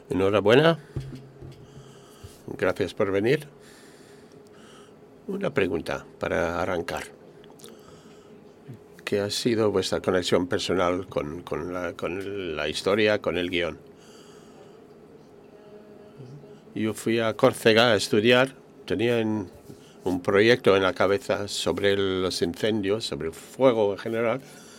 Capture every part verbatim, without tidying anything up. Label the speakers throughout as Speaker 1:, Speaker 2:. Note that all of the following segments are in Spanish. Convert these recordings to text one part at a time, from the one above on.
Speaker 1: Enhorabuena. Gracias por venir. Una pregunta para arrancar. ¿Qué ha sido vuestra conexión personal con, con, la, con la historia, con el guión? Yo fui a Córcega a estudiar. Tenía en, un proyecto en la cabeza sobre los incendios, sobre el fuego en general.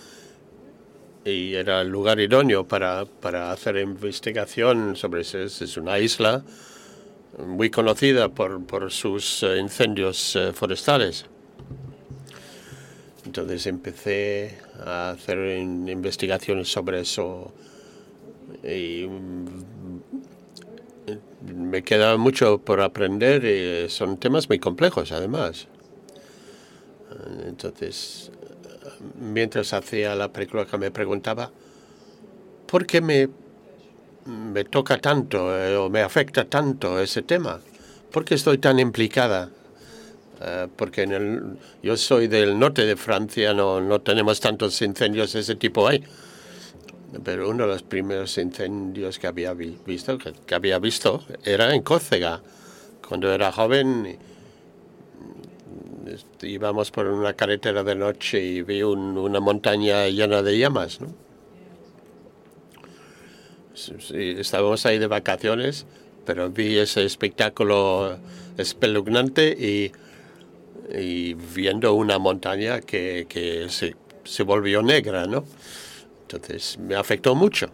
Speaker 1: Y era el lugar idóneo para, para hacer investigación sobre eso. Es una isla muy conocida por, por sus uh, incendios uh, forestales. Entonces empecé a hacer in, investigaciones sobre eso y um, me queda mucho por aprender y son temas muy complejos además. Entonces, mientras hacía la película que me preguntaba, ¿por qué me, me toca tanto eh, o me afecta tanto ese tema? ¿Por qué estoy tan implicada? Uh, porque en el, yo soy del norte de Francia, no, no tenemos tantos incendios de ese tipo ahí. Pero uno de los primeros incendios que había vi, visto, que, que había visto era en Córcega. Cuando era joven íbamos por una carretera de noche y vi un, una montaña llena de llamas, ¿no? Sí, estábamos ahí de vacaciones, pero vi ese espectáculo espeluznante y, y viendo una montaña que, que se, se volvió negra, ¿no? Entonces me afectó mucho.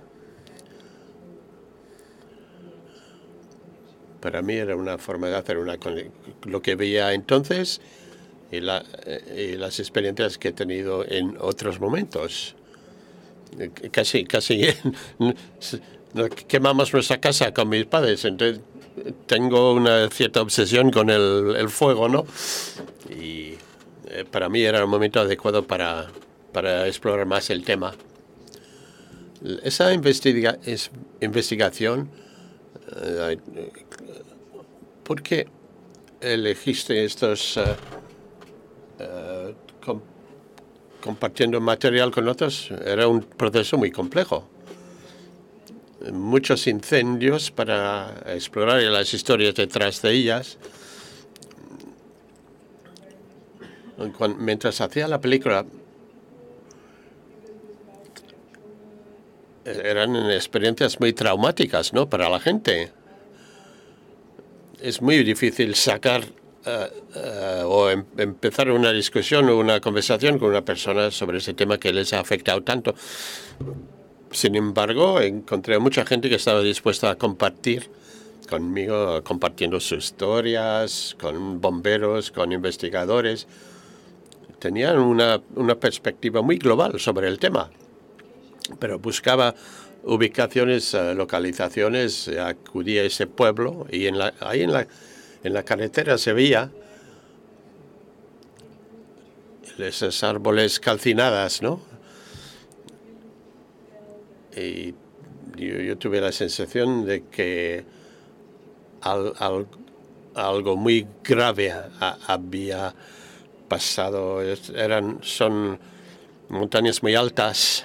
Speaker 1: Para mí era una forma de hacer una lo que veía entonces y, la, y las experiencias que he tenido en otros momentos. Casi, casi quemamos nuestra casa con mis padres. Entonces tengo una cierta obsesión con el, el fuego, ¿no? Y eh, para mí era un momento adecuado para, para explorar más el tema. Esa investiga, es, investigación, eh, ¿por qué elegiste estos uh, uh, com, compartiendo material con otros? Era un proceso muy complejo. Muchos incendios para explorar las historias detrás de ellas. Cuando, mientras hacía la película, eran experiencias muy traumáticas, ¿no? Para la gente. Es muy difícil sacar uh, uh, o em empezar una discusión o una conversación con una persona sobre ese tema que les ha afectado tanto. Sin embargo, encontré a mucha gente que estaba dispuesta a compartir conmigo, compartiendo sus historias, con bomberos, con investigadores. Tenían una, una perspectiva muy global sobre el tema, pero buscaba ubicaciones, uh, localizaciones, uh, acudí a ese pueblo y en la, ahí en la, en la carretera se veía esos árboles calcinadas, ¿no? Y yo, yo tuve la sensación de que al, al, algo muy grave a, había pasado. Eran, son montañas muy altas.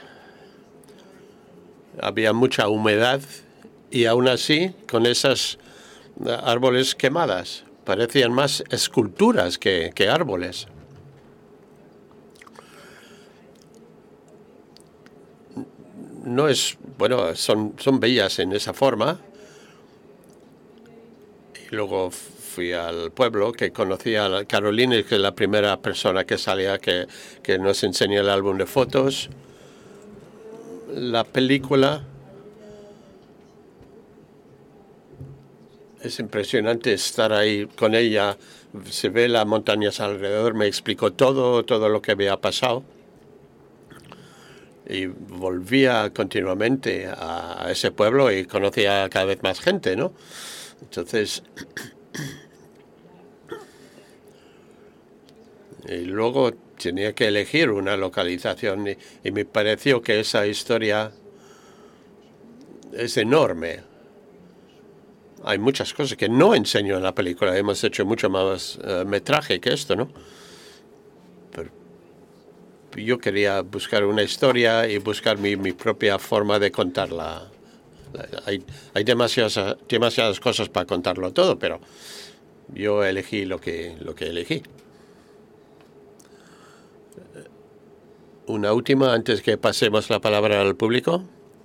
Speaker 1: Había mucha humedad y aún así, con esas árboles quemadas, parecían más esculturas que, que árboles. No es, bueno, son, son bellas en esa forma. Y luego fui al pueblo que conocía a Carolina, que es la primera persona que salía que, que nos enseñó el álbum de fotos. La película es impresionante estar ahí con ella. Se ve las montañas alrededor. Me explicó todo, todo lo que había pasado. Y volvía continuamente a, a ese pueblo y conocía cada vez más gente, ¿no? Entonces, y luego tenía que elegir una localización y, y me pareció que esa historia es enorme. Hay muchas cosas que no enseño en la película. Hemos hecho mucho más uh, metraje que esto, ¿no? Pero yo quería buscar una historia y buscar mi, mi propia forma de contar la, Hay, hay demasiadas, demasiadas cosas para contarlo todo, pero yo elegí lo que, lo que elegí. Una última antes que pasemos la palabra al público.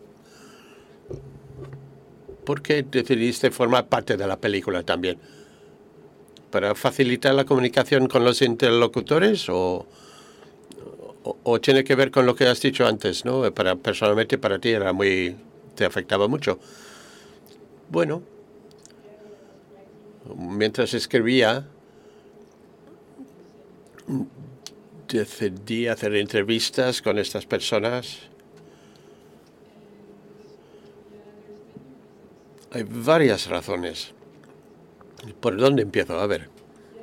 Speaker 1: ¿Por qué decidiste formar parte de la película también? ¿Para facilitar la comunicación con los interlocutores o, o, o tiene que ver con lo que has dicho antes, ¿no? Para, personalmente para ti era muy, te afectaba mucho. Bueno, mientras escribía, decidí hacer entrevistas con estas personas. Hay varias razones. ¿Por dónde empiezo? A ver.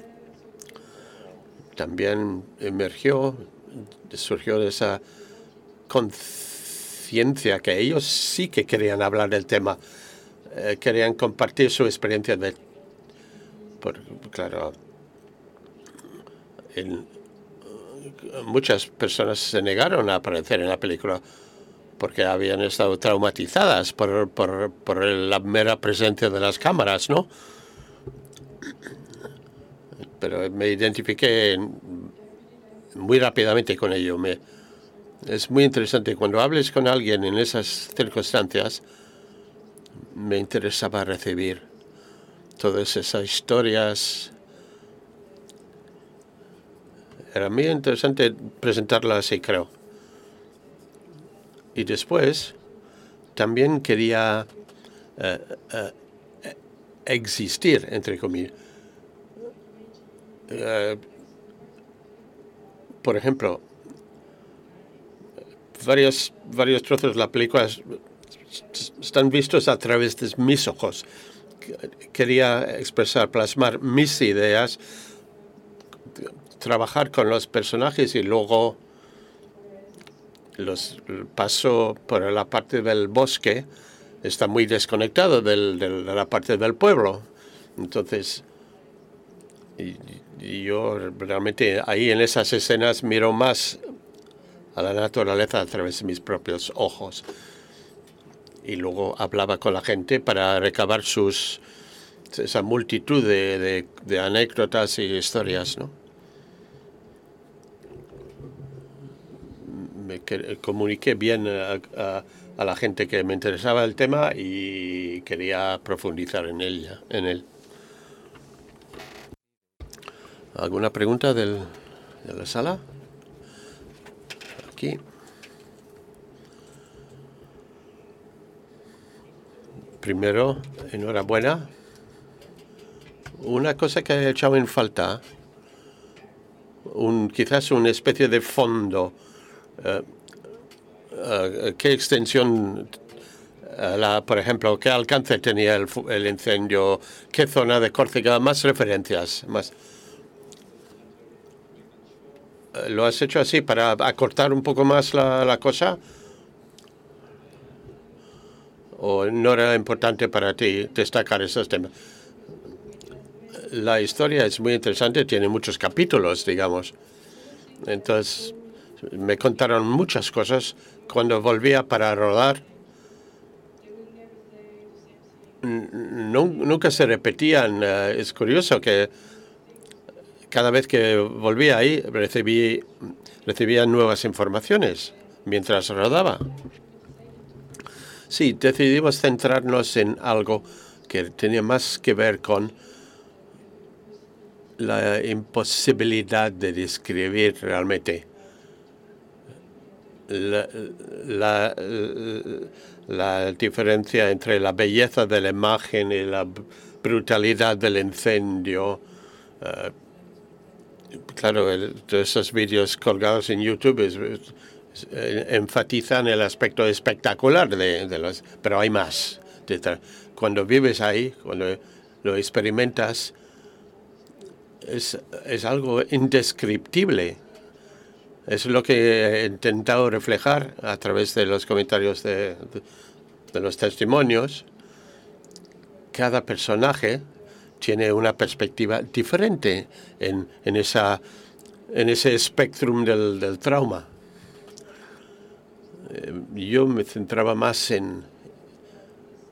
Speaker 1: También emergió, surgió esa conciencia que ellos sí que querían hablar del tema, eh, querían compartir su experiencia de, por, claro, en, muchas personas se negaron a aparecer en la película porque habían estado traumatizadas por, por, por la mera presencia de las cámaras, ¿no? Pero me identifiqué muy rápidamente con ello. Me, es muy interesante. Cuando hables con alguien en esas circunstancias, me interesaba recibir todas esas historias. Era muy interesante presentarlas así, creo. Y después también quería uh, uh, existir, entre comillas. Uh, por ejemplo, varios, varios trozos de la película están vistos a través de mis ojos. Quería expresar, plasmar mis ideas, trabajar con los personajes y luego los paso por la parte del bosque. Está muy desconectado del, del, de la parte del pueblo. Entonces, y, y yo realmente ahí en esas escenas miro más a la naturaleza a través de mis propios ojos. Y luego hablaba con la gente para recabar sus esa multitud de, de, de anécdotas y historias, ¿no? Me comuniqué bien a, a, a la gente que me interesaba el tema y quería profundizar en ella, en él. ¿Alguna pregunta del, de la sala? Aquí. Primero, enhorabuena. Una cosa que he echado en falta, un, quizás una especie de fondo. Uh, uh, ¿Qué extensión, uh, la, por ejemplo, qué alcance tenía el, el incendio? ¿Qué zona de Córcega? Más referencias. Más. Uh, ¿Lo has hecho así para acortar un poco más la, la cosa? ¿O no era importante para ti destacar esos temas? La historia es muy interesante, tiene muchos capítulos, digamos. Entonces, me contaron muchas cosas. Cuando volvía para rodar, no, nunca se repetían. Uh, es curioso que cada vez que volvía ahí recibí, recibía nuevas informaciones mientras rodaba. Sí, decidimos centrarnos en algo que tenía más que ver con la imposibilidad de describir realmente la, la, la diferencia entre la belleza de la imagen y la brutalidad del incendio. Uh, claro, el, todos esos vídeos colgados en YouTube es, es, es, enfatizan el aspecto espectacular de, de los, pero hay más. Cuando vives ahí, cuando lo experimentas, es, es algo indescriptible. Es lo que he intentado reflejar a través de los comentarios de, de, de los testimonios. Cada personaje tiene una perspectiva diferente en, en, esa, en ese espectrum del, del trauma. Eh, yo me centraba más en,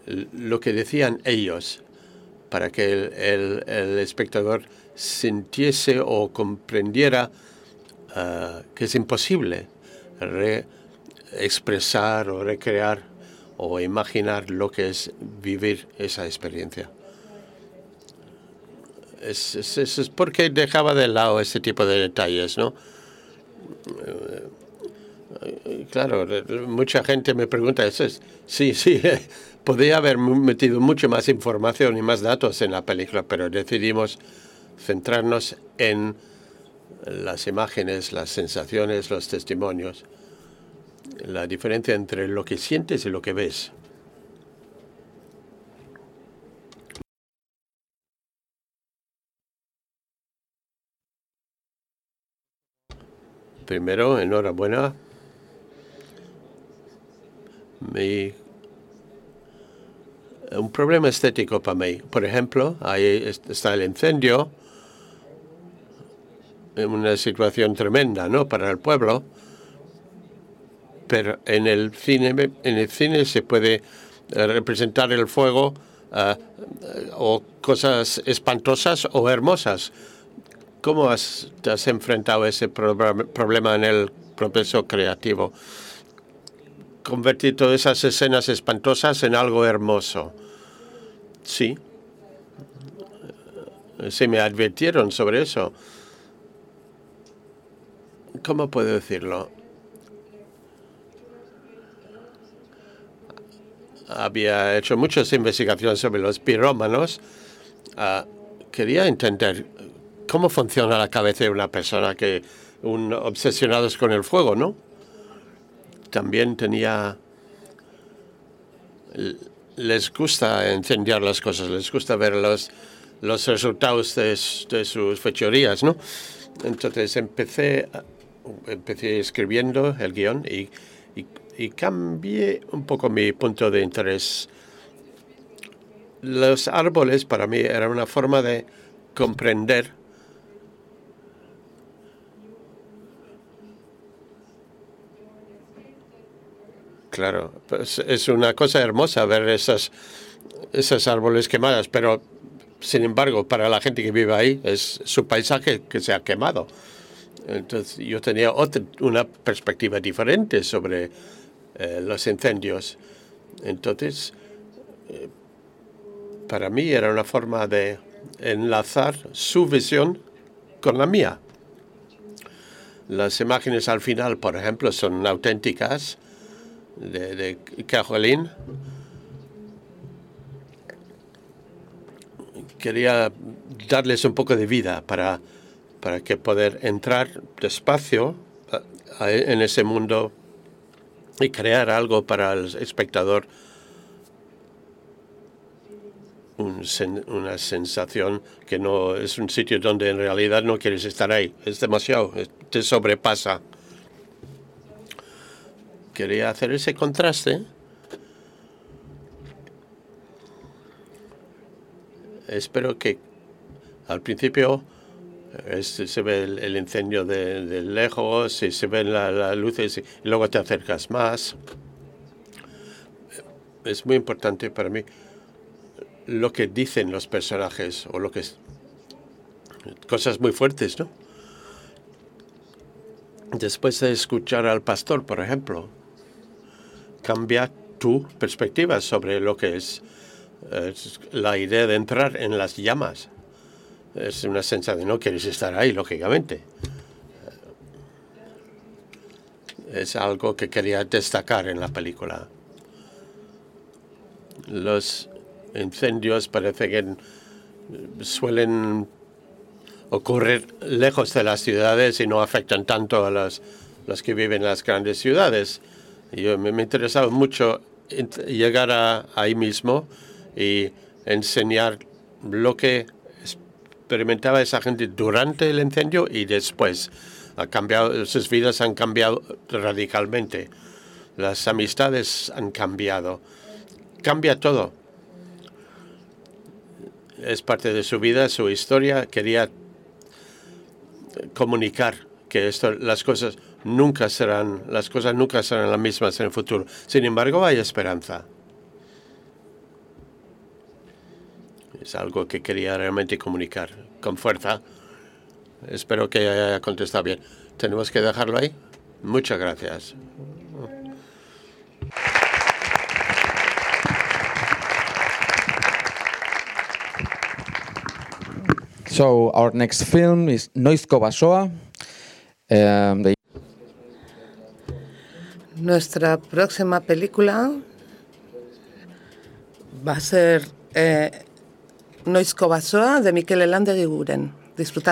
Speaker 1: lo que decían ellos, para que el, el, el espectador sintiese o comprendiera uh, que es imposible re expresar o recrear o imaginar lo que es vivir esa experiencia. Es, es, es, es porque dejaba de lado ese tipo de detalles, ¿no? Claro, mucha gente me pregunta eso. Es, sí, sí, podría haber metido mucho más información y más datos en la película, pero decidimos centrarnos en las imágenes, las sensaciones, los testimonios, la diferencia entre lo que sientes y lo que ves. Primero, enhorabuena. Mi, un problema estético para mí. Por ejemplo, ahí está el incendio, en una situación tremenda, ¿no?, para el pueblo. Pero en el cine, en el cine se puede representar el fuego uh, o cosas espantosas o hermosas. ¿Cómo has, te has enfrentado a ese pro problema en el proceso creativo? Convertir todas esas escenas espantosas en algo hermoso. Sí. Sí, me advirtieron sobre eso. ¿Cómo puedo decirlo? Había hecho muchas investigaciones sobre los pirómanos. Uh, quería entender cómo funciona la cabeza de una persona que un obsesionados con el fuego, ¿no? También tenía... Les gusta incendiar las cosas, les gusta ver los, los resultados de, de sus fechorías, ¿no? Entonces empecé, empecé escribiendo el guión y, y, y cambié un poco mi punto de interés. Los árboles para mí eran una forma de comprender Claro, pues es una cosa hermosa ver esas, esos árboles quemados, pero sin embargo, para la gente que vive ahí, es su paisaje que se ha quemado. Entonces, yo tenía otra, una perspectiva diferente sobre eh, los incendios. Entonces, eh, para mí era una forma de enlazar su visión con la mía. Las imágenes al final, por ejemplo, son auténticas, de, de Caroline. Quería darles un poco de vida para, para que poder entrar despacio a, a, en ese mundo y crear algo para el espectador, un sen, una sensación que no es un sitio donde en realidad no quieres estar ahí. Es demasiado, te sobrepasa. Quería hacer ese contraste. Espero que al principio es, se ve el, el incendio de, de lejos y se ven las la luces y luego te acercas más. Es muy importante para mí lo que dicen los personajes o lo que es cosas muy fuertes, ¿no? Después de escuchar al pastor, por ejemplo, cambia tu perspectiva sobre lo que es, es la idea de entrar en las llamas. Es una sensación de no quieres estar ahí, lógicamente. Es algo que quería destacar en la película. Los incendios parece que suelen ocurrir lejos de las ciudades y no afectan tanto a los, los que viven en las grandes ciudades. Yo me, me interesaba mucho llegar a, ahí mismo y enseñar lo que experimentaba esa gente durante el incendio y después. Ha cambiado, sus vidas han cambiado radicalmente. Las amistades han cambiado. Cambia todo. Es parte de su vida, su historia. Quería comunicar que esto, las cosas nunca serán, las cosas nunca serán las mismas en el futuro. Sin embargo, hay esperanza. Es algo que quería realmente comunicar con fuerza. Espero que haya contestado bien. ¿Tenemos que dejarlo ahí? Muchas gracias.
Speaker 2: So our next film is Noizko Basoa. Um, the
Speaker 3: Nuestra próxima película va a ser eh, Noizko Basoa de Mikel Elande Eguiguren. Disfrutad.